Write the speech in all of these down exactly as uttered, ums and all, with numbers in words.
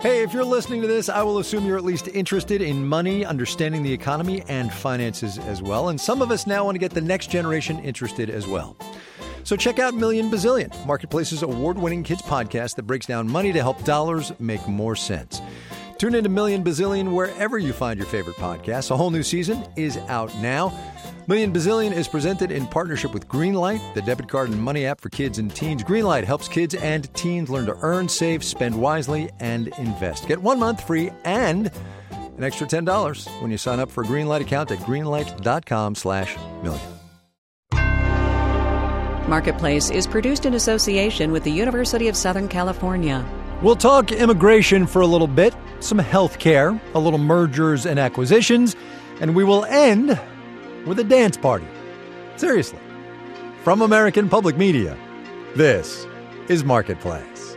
Hey, if you're listening to this, I will assume you're at least interested in money, understanding the economy, and finances as well. And some of us now want to get the next generation interested as well. So check out Million Bazillion, Marketplace's award-winning kids podcast that breaks down money to help dollars make more sense. Tune into Million Bazillion wherever you find your favorite podcasts. A whole new season is out now. Million Bazillion is presented in partnership with Greenlight, the debit card and money app for kids and teens. Greenlight helps kids and teens learn to earn, save, spend wisely, and invest. Get one month free and an extra ten dollars when you sign up for a Greenlight account at greenlight.com slash million. Marketplace is produced in association with the University of Southern California. We'll talk immigration for a little bit, some health care, a little mergers and acquisitions, and we will end with a dance party. Seriously. From American Public Media, this is Marketplace.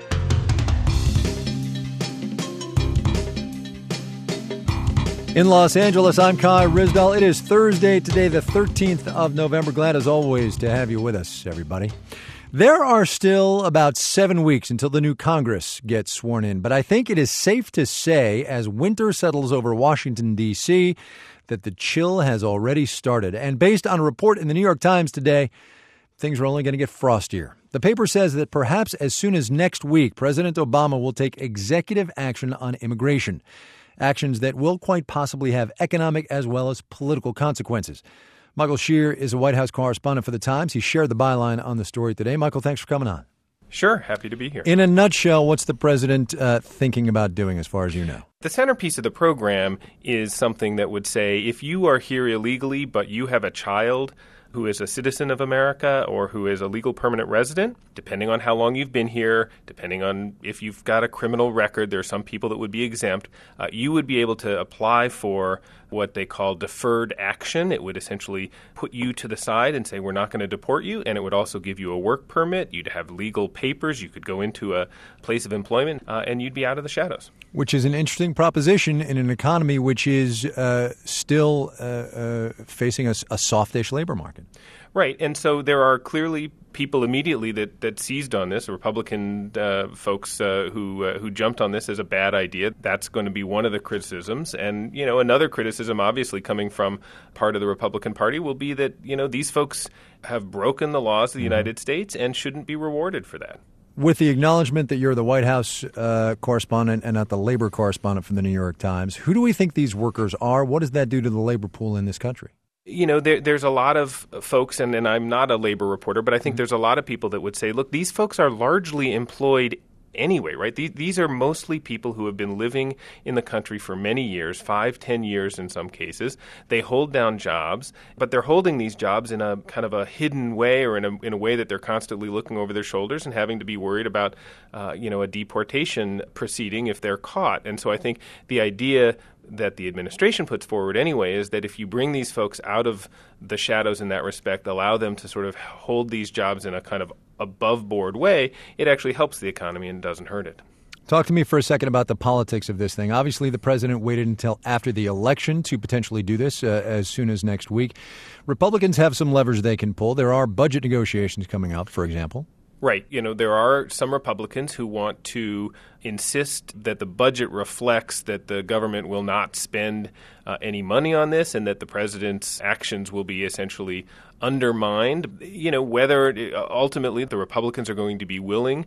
In Los Angeles, I'm Kai Ryssdal. It is Thursday today, the thirteenth of November. Glad as always to have you with us, everybody. There are still about seven weeks until the new Congress gets sworn in, but I think it is safe to say, as winter settles over Washington, D C, that the chill has already started. And based on a report in the New York Times today, things are only going to get frostier. The paper says that perhaps as soon as next week, President Obama will take executive action on immigration, actions that will quite possibly have economic as well as political consequences. Michael Shear is a White House correspondent for The Times. He shared the byline on the story today. Michael, thanks for coming on. Sure. Happy to be here. In a nutshell, what's the president uh, thinking about doing as far as you know? The centerpiece of the program is something that would say if you are here illegally but you have a child who is a citizen of America or who is a legal permanent resident, depending on how long you've been here, depending on if you've got a criminal record, there are some people that would be exempt, uh, you would be able to apply for what they call deferred action. It would essentially put you to the side and say, we're not going to deport you, and it would also give you a work permit. You'd have legal papers. You could go into a place of employment, uh, and you'd be out of the shadows. Which is an interesting proposition in an economy which is uh, still uh, uh, facing a, a softish labor market. Right. And so there are clearly people immediately that, that seized on this, Republican uh, folks uh, who uh, who jumped on this as a bad idea. That's going to be one of the criticisms. And, you know, another criticism obviously coming from part of the Republican Party will be that, you know, these folks have broken the laws of the mm-hmm. United States and shouldn't be rewarded for that. With the acknowledgement that you're the White House uh, correspondent and not the labor correspondent from the New York Times, who do we think these workers are? What does that do to the labor pool in this country? You know, there, there's a lot of folks, and, and I'm not a labor reporter, but I think mm-hmm. there's a lot of people that would say, look, these folks are largely employed anyway, right? These, these are mostly people who have been living in the country for many years, five, ten years in some cases. They hold down jobs, but they're holding these jobs in a kind of a hidden way or in a, in a way that they're constantly looking over their shoulders and having to be worried about, uh, you know, a deportation proceeding if they're caught. And so I think the idea that the administration puts forward anyway is that if you bring these folks out of the shadows in that respect, allow them to sort of hold these jobs in a kind of above-board way, it actually helps the economy and doesn't hurt it. Talk to me for a second about the politics of this thing. Obviously, the president waited until after the election to potentially do this uh, as soon as next week. Republicans have some levers they can pull. There are budget negotiations coming up, for example. Right. You know, there are some Republicans who want to insist that the budget reflects that the government will not spend uh, any money on this and that the president's actions will be essentially undermined. You know, whether ultimately the Republicans are going to be willing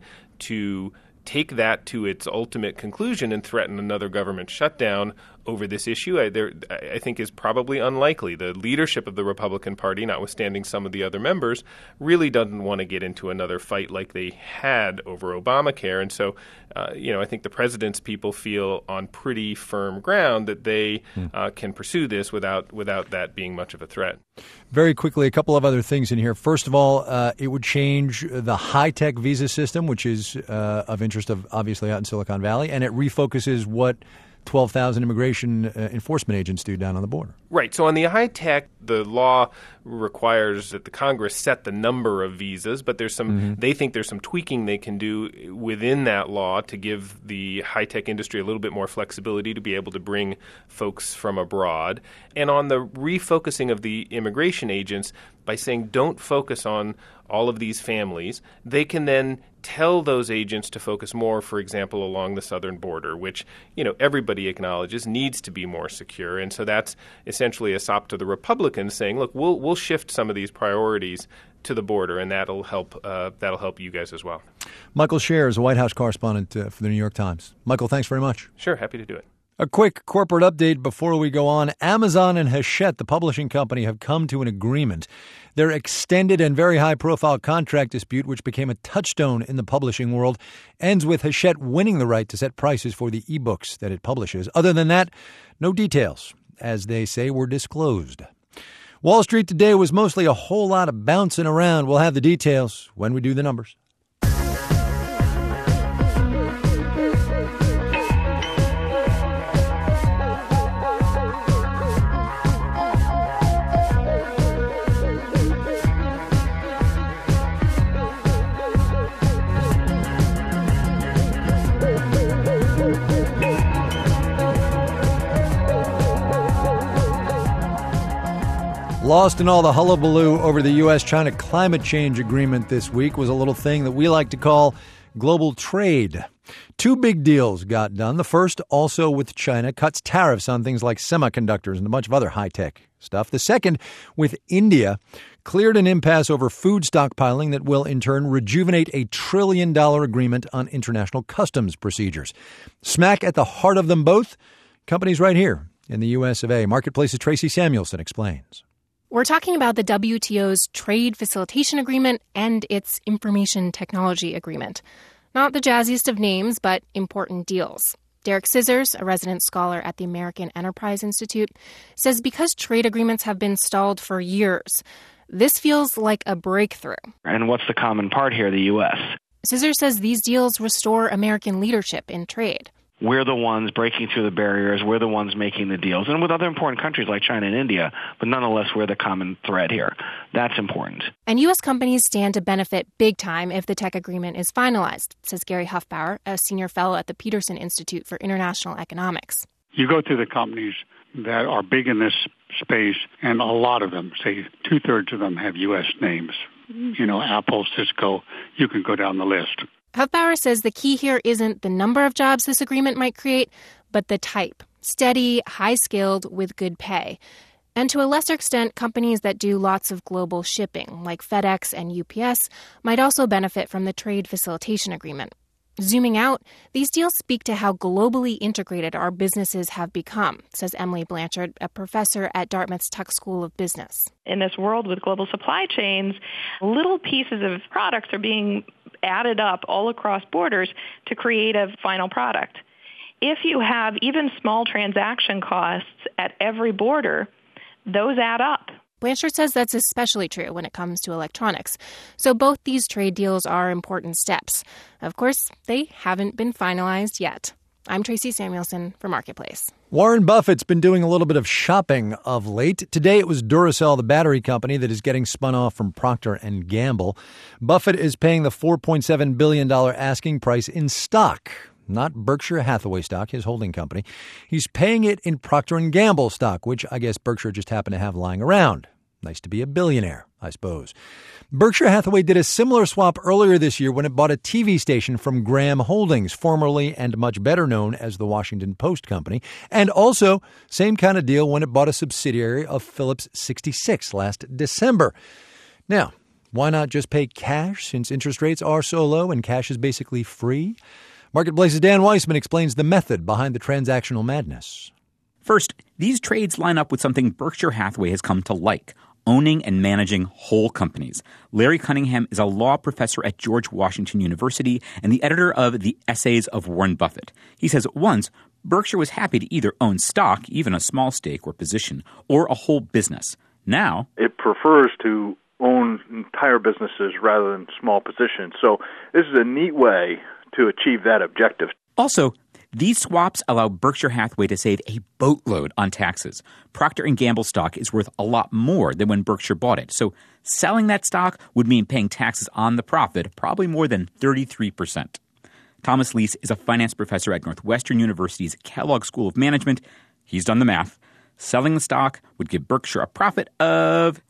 to take that to its ultimate conclusion and threaten another government shutdown over this issue, I, there, I think is probably unlikely. The leadership of the Republican Party, notwithstanding some of the other members, really doesn't want to get into another fight like they had over Obamacare. And so, uh, you know, I think the president's people feel on pretty firm ground that they mm. uh, can pursue this without without that being much of a threat. Very quickly, a couple of other things in here. First of all, uh, it would change the high-tech visa system, which is uh, of interest of obviously out in Silicon Valley, and it refocuses what twelve thousand immigration uh, enforcement agents do down on the border. Right. So on the high tech, the law requires that the Congress set the number of visas, but there's some, mm-hmm. they think there's some tweaking they can do within that law to give the high tech industry a little bit more flexibility to be able to bring folks from abroad. And on the refocusing of the immigration agents, by saying don't focus on all of these families, they can then tell those agents to focus more, for example, along the southern border, which, you know, everybody acknowledges needs to be more secure. And so that's essentially a sop to the Republicans saying, look, we'll we'll shift some of these priorities to the border, and that'll help uh, that'll help you guys as well. Michael Scher is a White House correspondent uh, for the New York Times. Michael, thanks very much. Sure, happy to do it. A quick corporate update before we go on. Amazon and Hachette, the publishing company, have come to an agreement. Their extended and very high-profile contract dispute, which became a touchstone in the publishing world, ends with Hachette winning the right to set prices for the ebooks that it publishes. Other than that, no details, as they say, were disclosed. Wall Street today was mostly a whole lot of bouncing around. We'll have the details when we do the numbers. Lost in all the hullabaloo over the U S China climate change agreement this week was a little thing that we like to call global trade. Two big deals got done. The first, also with China, cuts tariffs on things like semiconductors and a bunch of other high-tech stuff. The second, with India, cleared an impasse over food stockpiling that will, in turn, rejuvenate a trillion-dollar agreement on international customs procedures. Smack at the heart of them both, companies right here in the U S of A. Marketplace's Tracy Samuelson explains. We're talking about the W T O's Trade Facilitation Agreement and its Information Technology Agreement. Not the jazziest of names, but important deals. Derek Scissors, a resident scholar at the American Enterprise Institute, says because trade agreements have been stalled for years, this feels like a breakthrough. And what's the common part here? The U S. Scissors says these deals restore American leadership in trade. We're the ones breaking through the barriers. We're the ones making the deals. And with other important countries like China and India, but nonetheless, we're the common thread here. That's important. And U S companies stand to benefit big time if the tech agreement is finalized, says Gary Huffbauer, a senior fellow at the Peterson Institute for International Economics. You go through the companies that are big in this space, and a lot of them, say two-thirds of them have U S names. You know, Apple, Cisco, you can go down the list. Huffbauer says the key here isn't the number of jobs this agreement might create, but the type. Steady, high-skilled, with good pay. And to a lesser extent, companies that do lots of global shipping, like FedEx and U P S, might also benefit from the Trade Facilitation Agreement. Zooming out, these deals speak to how globally integrated our businesses have become, says Emily Blanchard, a professor at Dartmouth's Tuck School of Business. In this world with global supply chains, little pieces of products are being added up all across borders to create a final product. If you have even small transaction costs at every border, those add up. Blanchard says that's especially true when it comes to electronics. So both these trade deals are important steps. Of course, they haven't been finalized yet. I'm Tracy Samuelson for Marketplace. Warren Buffett's been doing a little bit of shopping of late. Today it was Duracell, the battery company that is getting spun off from Procter and Gamble. Buffett is paying the four point seven billion dollars asking price in stock, not Berkshire Hathaway stock, his holding company. He's paying it in Procter and Gamble stock, which I guess Berkshire just happened to have lying around. Nice to be a billionaire, I suppose. Berkshire Hathaway did a similar swap earlier this year when it bought a T V station from Graham Holdings, formerly and much better known as the Washington Post Company. And also, same kind of deal when it bought a subsidiary of Phillips sixty-six last December. Now, why not just pay cash since interest rates are so low and cash is basically free? Marketplace's Dan Weissman explains the method behind the transactional madness. First, these trades line up with something Berkshire Hathaway has come to like, owning and managing whole companies. Larry Cunningham is a law professor at George Washington University and the editor of the Essays of Warren Buffett. He says once, Berkshire was happy to either own stock, even a small stake or position, or a whole business. Now, it prefers to own entire businesses rather than small positions. So this is a neat way to achieve that objective. Also, these swaps allow Berkshire Hathaway to save a boatload on taxes. Procter and Gamble stock is worth a lot more than when Berkshire bought it. So selling that stock would mean paying taxes on the profit, probably more than thirty-three percent. Thomas Leese is a finance professor at Northwestern University's Kellogg School of Management. He's done the math. Selling the stock would give Berkshire a profit of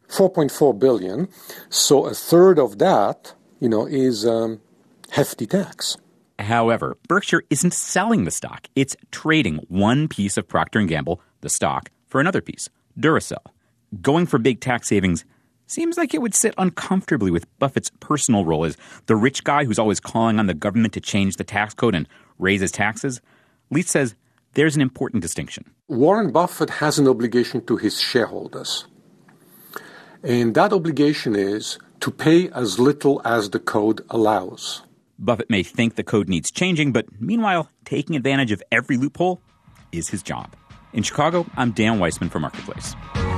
four point four billion dollars. So a third of that, you know, is um, hefty tax. However, Berkshire isn't selling the stock. It's trading one piece of Procter and Gamble, the stock, for another piece, Duracell. Going for big tax savings seems like it would sit uncomfortably with Buffett's personal role as the rich guy who's always calling on the government to change the tax code and raise his taxes. Leitz says there's an important distinction. Warren Buffett has an obligation to his shareholders. And that obligation is to pay as little as the code allows. Buffett may think the code needs changing, but meanwhile, taking advantage of every loophole is his job. In Chicago, I'm Dan Weissman for Marketplace.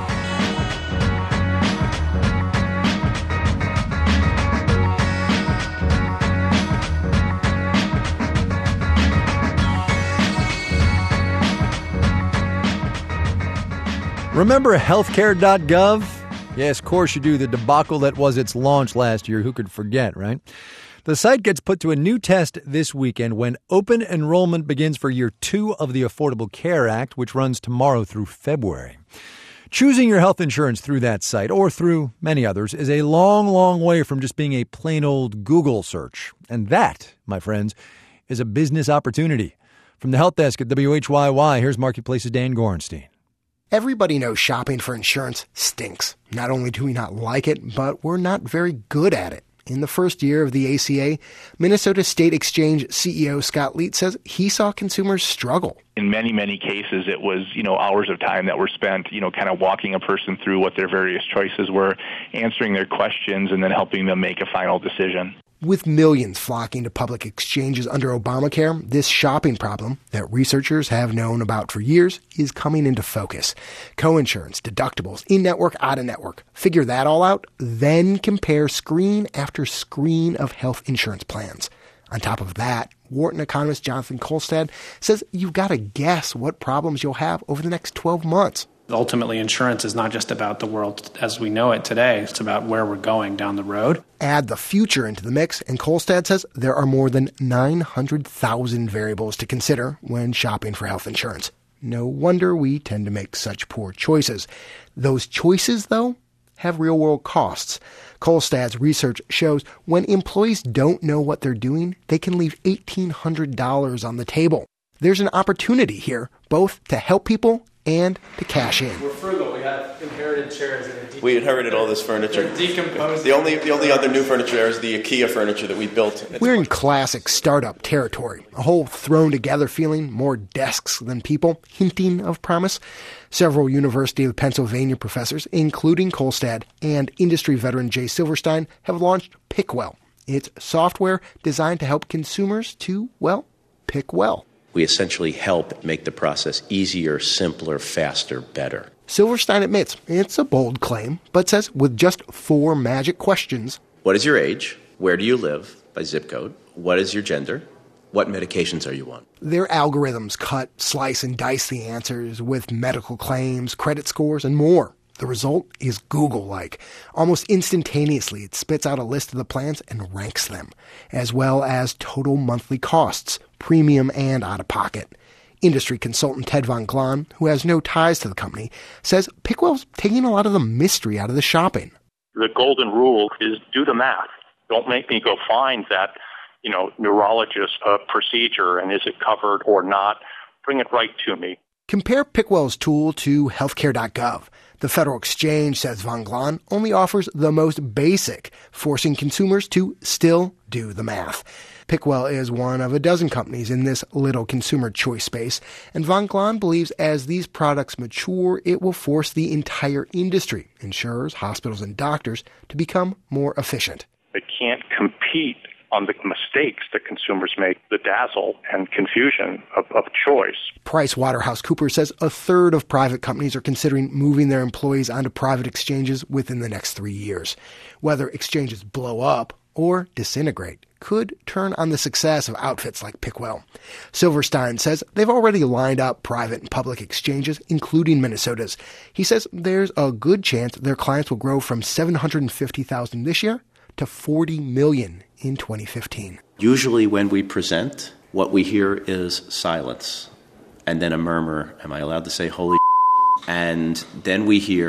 Remember healthcare dot gov? Yes, of course you do. The debacle that was its launch last year. Who could forget, right? The site gets put to a new test this weekend when open enrollment begins for year two of the Affordable Care Act, which runs tomorrow through February. Choosing your health insurance through that site, or through many others, is a long, long way from just being a plain old Google search. And that, my friends, is a business opportunity. From the help desk at W H Y Y, here's Marketplace's Dan Gorenstein. Everybody knows shopping for insurance stinks. Not only do we not like it, but we're not very good at it. In the first year of the A C A, Minnesota State Exchange C E O Scott Leitz says he saw consumers struggle. In many, many cases, it was, you know, hours of time that were spent, you know, kind of walking a person through what their various choices were, answering their questions, and then helping them make a final decision. With millions flocking to public exchanges under Obamacare, this shopping problem that researchers have known about for years is coming into focus. Coinsurance, deductibles, in-network, out-of-network. Figure that all out, then compare screen after screen of health insurance plans. On top of that, Wharton economist Jonathan Kolstad says you've got to guess what problems you'll have over the next twelve months. Ultimately, insurance is not just about the world as we know it today. It's about where we're going down the road. Add the future into the mix, and Kolstad says there are more than nine hundred thousand variables to consider when shopping for health insurance. No wonder we tend to make such poor choices. Those choices, though, have real-world costs. Kolstad's research shows when employees don't know what they're doing, they can leave eighteen hundred dollars on the table. There's an opportunity here, both to help people and to cash in. We're frugal. We have inherited chairs that are decomposed. We inherited all this furniture. They're decomposed. The only the only other new furniture is the IKEA furniture that we built. We're in classic startup territory. A whole thrown-together feeling, more desks than people, hinting of promise. Several University of Pennsylvania professors, including Kolstad and industry veteran Jay Silverstein, have launched PickWell. It's software designed to help consumers to, well, pick well. We essentially help make the process easier, simpler, faster, better. Silverstein admits it's a bold claim, but says with just four magic questions. What is your age? Where do you live? By zip code. What is your gender? What medications are you on? Their algorithms cut, slice, and dice the answers with medical claims, credit scores, and more. The result is Google-like. Almost instantaneously, it spits out a list of the plans and ranks them, as well as total monthly costs, premium and out-of-pocket. Industry consultant Ted Von Glahn, who has no ties to the company, says PickWell's taking a lot of the mystery out of the shopping. The golden rule is do the math. Don't make me go find that, you know, neurologist uh, procedure and is it covered or not. Bring it right to me. Compare PickWell's tool to healthcare dot gov. The Federal Exchange, says Von Glahn, only offers the most basic, forcing consumers to still do the math. PickWell is one of a dozen companies in this little consumer choice space, and Von Glahn believes as these products mature, it will force the entire industry, insurers, hospitals, and doctors, to become more efficient. They can't compete on the mistakes that consumers make, the dazzle and confusion of, of choice. PricewaterhouseCoopers says a third of private companies are considering moving their employees onto private exchanges within the next three years. Whether exchanges blow up or disintegrate could turn on the success of outfits like PickWell. Silverstein says they've already lined up private and public exchanges, including Minnesota's. He says there's a good chance their clients will grow from seven hundred fifty thousand this year to forty million in twenty fifteen. Usually when we present, what we hear is silence. And then a murmur, am I allowed to say holy and then we hear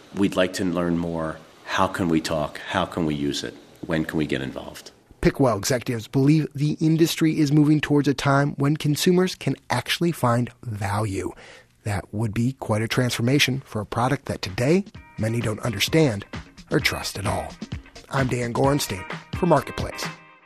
We'd like to learn more. How can we talk? How can we use it? When can we get involved? Pickwell executives believe the industry is moving towards a time when consumers can actually find value. That would be quite a transformation for a product that today many don't understand or trust at all. I'm Dan Gorenstein for Marketplace.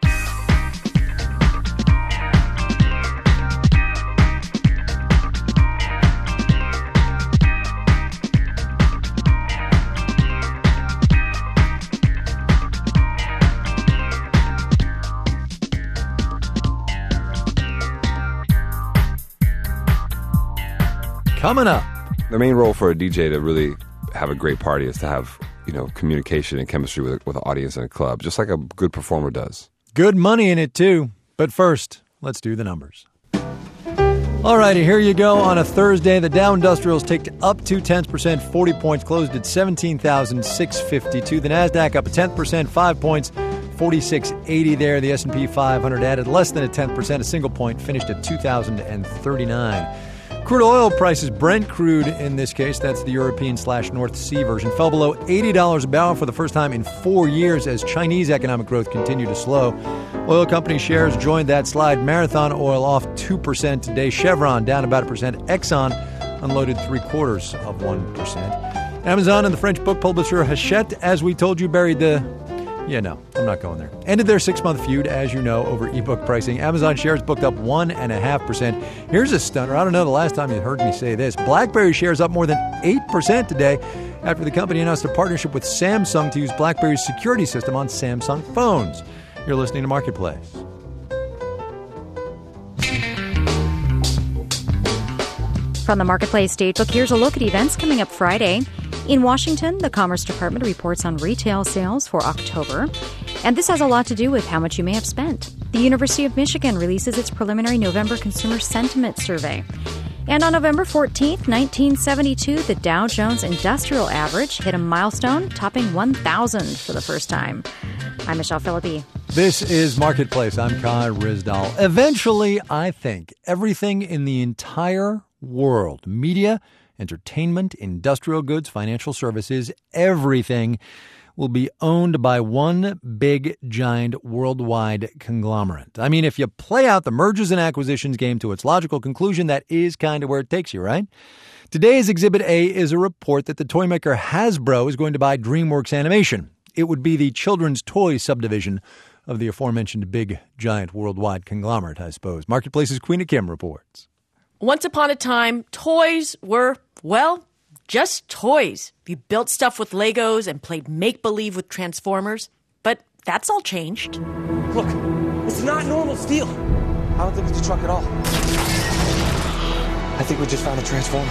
Coming up. The main role for a D J to really have a great party is to have, you know, communication and chemistry with, with an audience in a club, just like a good performer does. Good money in it, too. But first, let's do the numbers. All righty, here you go. On a Thursday, the Dow Industrials ticked up two tenths percent, forty points, closed at seventeen thousand six hundred fifty-two. The NASDAQ up a tenth percent, five points, forty-six eighty there. The S and P five hundred added less than a tenth percent, a single point, finished at two thousand thirty-nine. Crude oil prices, Brent crude in this case, that's the European slash North Sea version, fell below eighty dollars a barrel for the first time in four years as Chinese economic growth continued to slow. Oil company shares joined that slide. Marathon Oil off two percent today. Chevron down about a percent. Exxon unloaded three quarters of one percent. Amazon and the French book publisher Hachette, as we told you, buried the... Yeah, no, I'm not going there. Ended their six-month feud, as you know, over ebook pricing. Amazon shares booked up one point five percent. Here's a stunner. I don't know the last time you heard me say this. BlackBerry shares up more than eight percent today after the company announced a partnership with Samsung to use BlackBerry's security system on Samsung phones. You're listening to Marketplace. From the Marketplace Datebook, here's a look at events coming up Friday. In Washington, the Commerce Department reports on retail sales for October, and this has a lot to do with how much you may have spent. The University of Michigan releases its preliminary November Consumer Sentiment Survey. And on November fourteenth, nineteen seventy-two, the Dow Jones Industrial Average hit a milestone, topping one thousand for the first time. I'm Michelle Philippi. This is Marketplace. I'm Kai Ryssdal. Eventually, I think, everything in the entire world, media, entertainment, industrial goods, financial services, everything will be owned by one big, giant, worldwide conglomerate. I mean, if you play out the mergers and acquisitions game to its logical conclusion, that is kind of where it takes you, right? Today's Exhibit A is a report that the toy maker Hasbro is going to buy DreamWorks Animation. It would be the children's toy subdivision of the aforementioned big, giant, worldwide conglomerate, I suppose. Marketplace's Queena Kim reports. Once upon a time, toys were, well, just toys. You built stuff with Legos and played make-believe with Transformers. But that's all changed. Look, it's not normal steel. I don't think it's a truck at all. I think we just found a Transformer.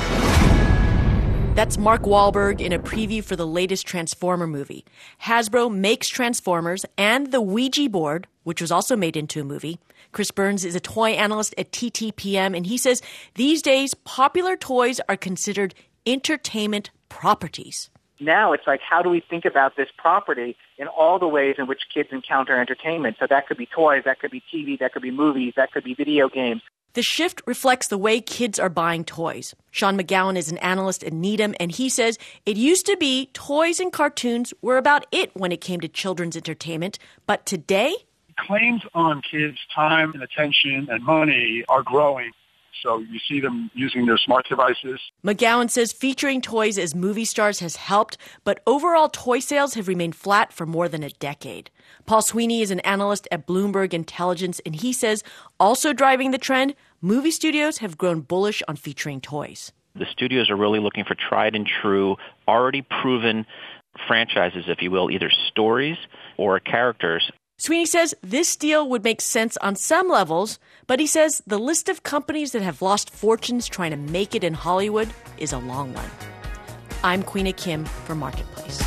That's Mark Wahlberg in a preview for the latest Transformer movie. Hasbro makes Transformers and the Ouija board, which was also made into a movie. Chris Burns is a toy analyst at T T P M, and he says these days popular toys are considered entertainment properties. Now it's like, how do we think about this property in all the ways in which kids encounter entertainment? So that could be toys, that could be T V, that could be movies, that could be video games. The shift reflects the way kids are buying toys. Sean McGowan is an analyst at Needham, and he says it used to be toys and cartoons were about it when it came to children's entertainment, but today... Claims on kids' time and attention and money are growing. So you see them using their smart devices. McGowan says featuring toys as movie stars has helped, but overall toy sales have remained flat for more than a decade. Paul Sweeney is an analyst at Bloomberg Intelligence, and he says also driving the trend, movie studios have grown bullish on featuring toys. The studios are really looking for tried and true, already proven franchises, if you will, either stories or characters. Sweeney says this deal would make sense on some levels, but he says the list of companies that have lost fortunes trying to make it in Hollywood is a long one. I'm Queena Kim for Marketplace.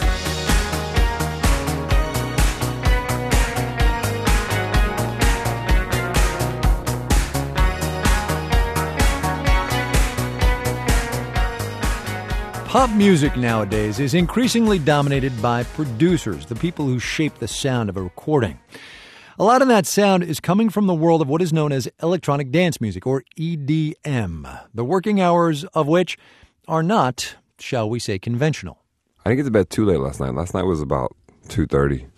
Pop music nowadays is increasingly dominated by producers, the people who shape the sound of a recording. A lot of that sound is coming from the world of what is known as electronic dance music, or E D M, the working hours of which are not, shall we say, conventional. I didn't get to bed too late last night. Last night was about two thirty.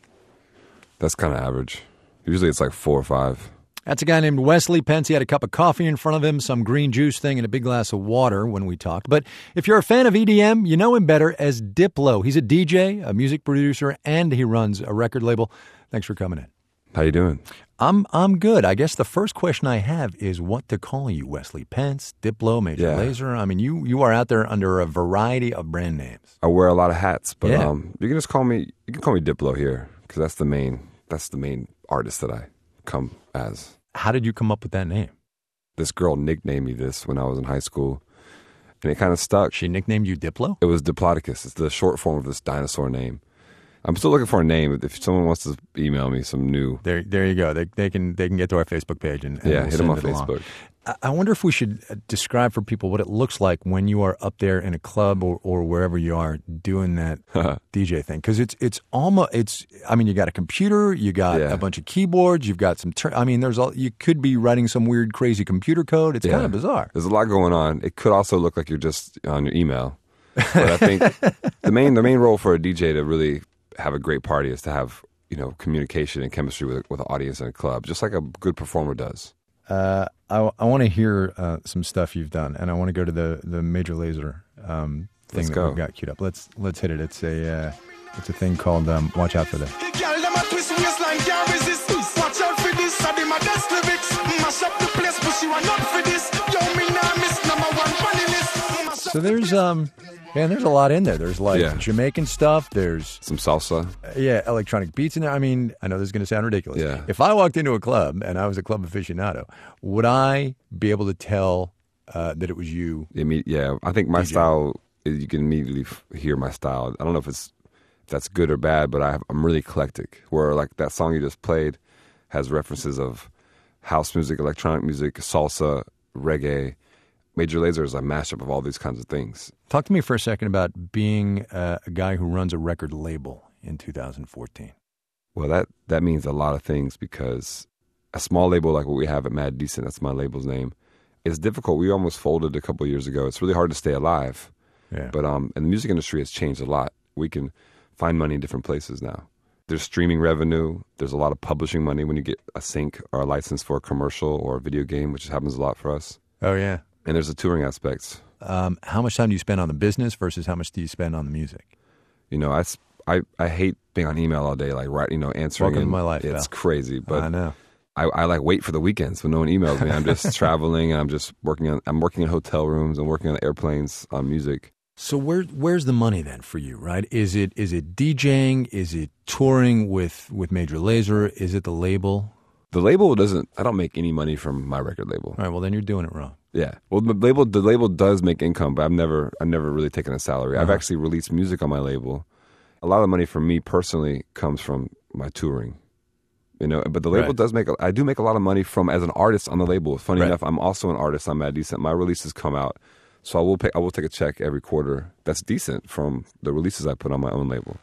That's kind of average. Usually it's like four or five. That's a guy named Wesley Pence. He had a cup of coffee in front of him, some green juice thing, and a big glass of water when we talked. But if you're a fan of E D M, you know him better as Diplo. He's a D J, a music producer, and he runs a record label. Thanks for coming in. How you doing? I'm I'm good. I guess the first question I have is what to call you. Wesley Pence, Diplo, Major Yeah. Lazer. I mean, you you are out there under a variety of brand names. I wear a lot of hats, but Yeah. um, you can just call me. You can call me Diplo here because that's the main. That's the main artist that I come as. How did you come up with that name? This girl nicknamed me this when I was in high school, and it kind of stuck. She nicknamed you Diplo? It was Diplodocus. It's the short form of this dinosaur name. I'm still looking for a name. If someone wants to email me some new, There, there you go. They they can they can get to our Facebook page and, and yeah, we'll hit them send on it along. Facebook. I- I wonder if we should uh, describe for people what it looks like when you are up there in a club or, or wherever you are doing that D J thing, because it's it's almost it's. I mean, you got a computer, you got Yeah. a bunch of keyboards, you've got some. Tur- I mean, there's all you could be writing some weird, crazy computer code. It's Yeah. kind of bizarre. There's a lot going on. It could also look like you're just on your email. But I think the main the main role for a D J to really have a great party is to have, you know, communication and chemistry with with the audience in a club, just like a good performer does. Uh, I, I want to hear uh, some stuff you've done, and I want to go to the, the Major Lazer um, thing Let's that go. we've got queued up. Let's let's hit it. It's a uh, it's a thing called um, Watch Out for This. Girl, them a twist waistline, can't resist. Watch out for this, I did my best lyrics. Mash up the place, but she want not for this. Yo, me nah miss number one funny list. Mash up So there's um man, there's a lot in there. There's like Yeah. Jamaican stuff. There's Some salsa. uh, yeah, electronic beats in there. I mean, I know this is going to sound ridiculous. Yeah. If I walked into a club and I was a club aficionado, would I be able to tell uh, that it was you? Imme- Yeah, I think my D J. style, you can immediately f- hear my style. I don't know if it's if that's good or bad, but I have, I'm really eclectic. Where like that song you just played has references of house music, electronic music, salsa, reggae. Major Lazer is a mashup of all these kinds of things. Talk to me for a second about being uh, a guy who runs a record label in two thousand fourteen. Well, that, that means a lot of things because a small label like what we have at Mad Decent, that's my label's name, is difficult. We almost folded a couple of years ago. It's really hard to stay alive. Yeah. But um, and the music industry has changed a lot. We can find money in different places now. There's streaming revenue. There's a lot of publishing money when you get a sync or a license for a commercial or a video game, which happens a lot for us. Oh yeah. And there's the touring aspects. Um, how much time do you spend on the business versus how much do you spend on the music? You know, I, s- I, I hate being on email all day, like right, you know, answering. Welcome to and my life, It's pal. crazy, but I know. I, I like wait for the weekends when no one emails me. I'm just traveling and I'm just working on. I'm working in hotel rooms. I'm working on airplanes on music. So where where's the money then for you, right? Is it is it DJing? Is it touring with, with Major Lazer? Is it the label? The label doesn't. I don't make any money from my record label. All right, well then you're doing it wrong. Yeah. Well, the label the label does make income, but I've never I've never really taken a salary. I've Uh-huh. actually released music on my label. A lot of the money for me personally comes from my touring. You know, but the label Right. does make. A, I do make a lot of money from as an artist on the label. Funny Right. enough, I'm also an artist on Mad Decent. My releases come out, so I will pay. I will take a check every quarter. That's decent from the releases I put on my own label.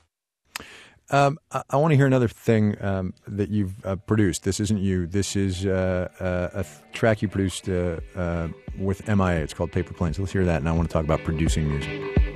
Um, I, I want to hear another thing um, that you've uh, produced. This isn't you. This is uh, uh, a th- track you produced uh, uh, with M I A. It's called Paper Planes. Let's hear that, and I want to talk about producing music.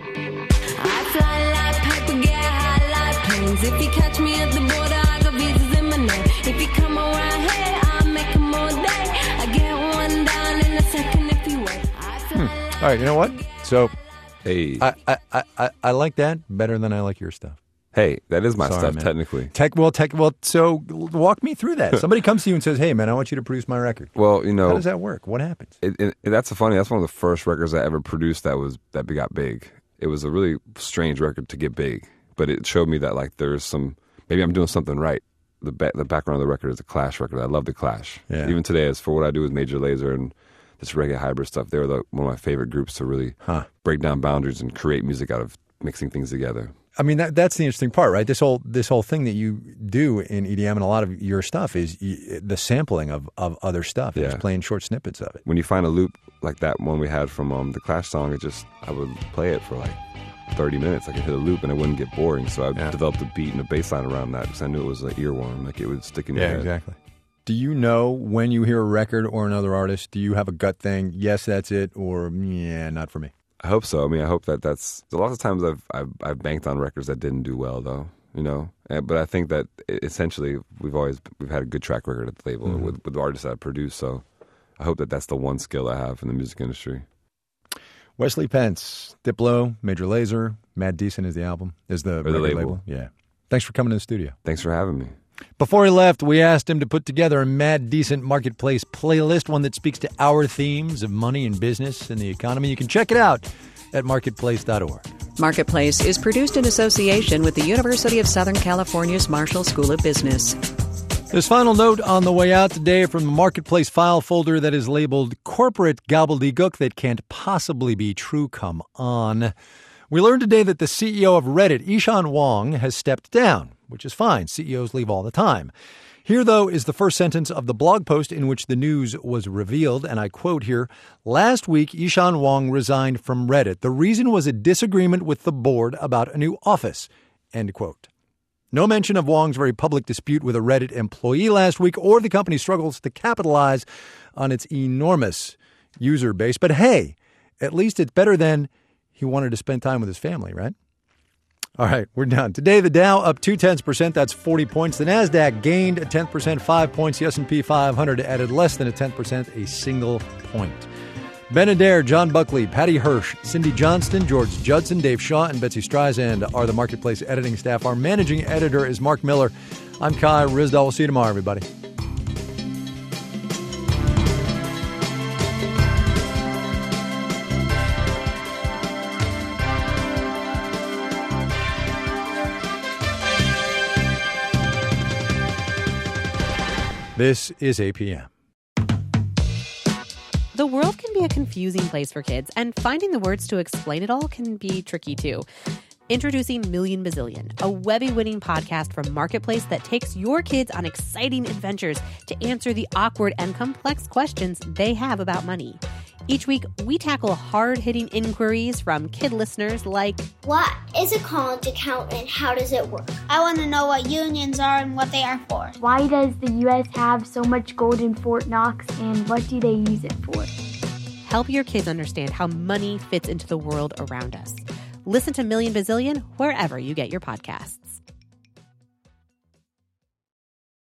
I fly like paper, get high like planes. If you catch me at the border, I got visas in my name. If you come around here, I'll make them all day. I get one down in a second if you wait. I fly Hmm. All right, you know what? So, hey, I, I, I, I, I like that better than I like your stuff. Hey, that is my Sorry, stuff man. technically. Tech, well, tech, well. So walk me through that. Somebody comes to you and says, "Hey, man, I want you to produce my record." Well, you know, How does that work? What happens? It, it, that's funny. That's one of the first records I ever produced that was that got big. It was a really strange record to get big, but it showed me that like there's some maybe I'm doing something right. The ba- the background of the record is a Clash record. I love the Clash. Yeah. Even today, as for what I do with Major Lazer and this reggae hybrid stuff, they were the, one of my favorite groups to really Huh. break down boundaries and create music out of mixing things together. I mean, that, that's the interesting part, right? This whole this whole thing that you do in E D M and a lot of your stuff is y- the sampling of, of other stuff. and Yeah. Just playing short snippets of it. When you find a loop like that one we had from um, the Clash song, it just I would play it for like thirty minutes. I could hit a loop and it wouldn't get boring. So I Yeah. developed a beat and a bass line around that because I knew it was an earworm. Like it would stick in your Yeah, head. exactly. Do you know when you hear a record or another artist, do you have a gut thing, yes, that's it, or yeah, not for me? I hope so. I mean, I hope that that's a lot of times I've I've, I've banked on records that didn't do well, though. You know, but I think that essentially we've always we've had a good track record at the label mm-hmm. with with the artists that I produce. So I hope that that's the one skill I have in the music industry. Wesley Pence, Diplo, Major Lazer, Mad Decent is the album, is the, the label. label. Yeah. Thanks for coming to the studio. Thanks for having me. Before he left, we asked him to put together a Mad Decent Marketplace playlist, one that speaks to our themes of money and business and the economy. You can check it out at marketplace dot org. Marketplace is produced in association with the University of Southern California's Marshall School of Business. This final note on the way out today from the Marketplace file folder that is labeled Corporate Gobbledygook That Can't Possibly Be True. Come on. We learned today that the C E O of Reddit, Ishan Wong, has stepped down, which is fine. C E Os leave all the time. Here, though, is the first sentence of the blog post in which the news was revealed, and I quote here, "Last week, Ishan Wong resigned from Reddit. The reason was a disagreement with the board about a new office," end quote. No mention of Wong's very public dispute with a Reddit employee last week or the company's struggles to capitalize on its enormous user base. But hey, at least it's better than he wanted to spend time with his family, right? All right, we're done. Today, the Dow up two tenths percent. That's forty points. The NASDAQ gained a tenth percent, five points. The S and P five hundred added less than a tenth percent, a single point. Ben Adair, John Buckley, Patty Hirsch, Cindy Johnston, George Judson, Dave Shaw, and Betsy Streisand are the Marketplace editing staff. Our managing editor is Mark Miller. I'm Kai Ryssdal. We'll see you tomorrow, everybody. This is A P M. The world can be a confusing place for kids, and finding the words to explain it all can be tricky too. Introducing Million Bazillion, a Webby-winning podcast from Marketplace that takes your kids on exciting adventures to answer the awkward and complex questions they have about money. Each week, we tackle hard-hitting inquiries from kid listeners like, what is a college account and how does it work? I want to know what unions are and what they are for. Why does the U S have so much gold in Fort Knox and what do they use it for? Help your kids understand how money fits into the world around us. Listen to Million Bazillion wherever you get your podcasts.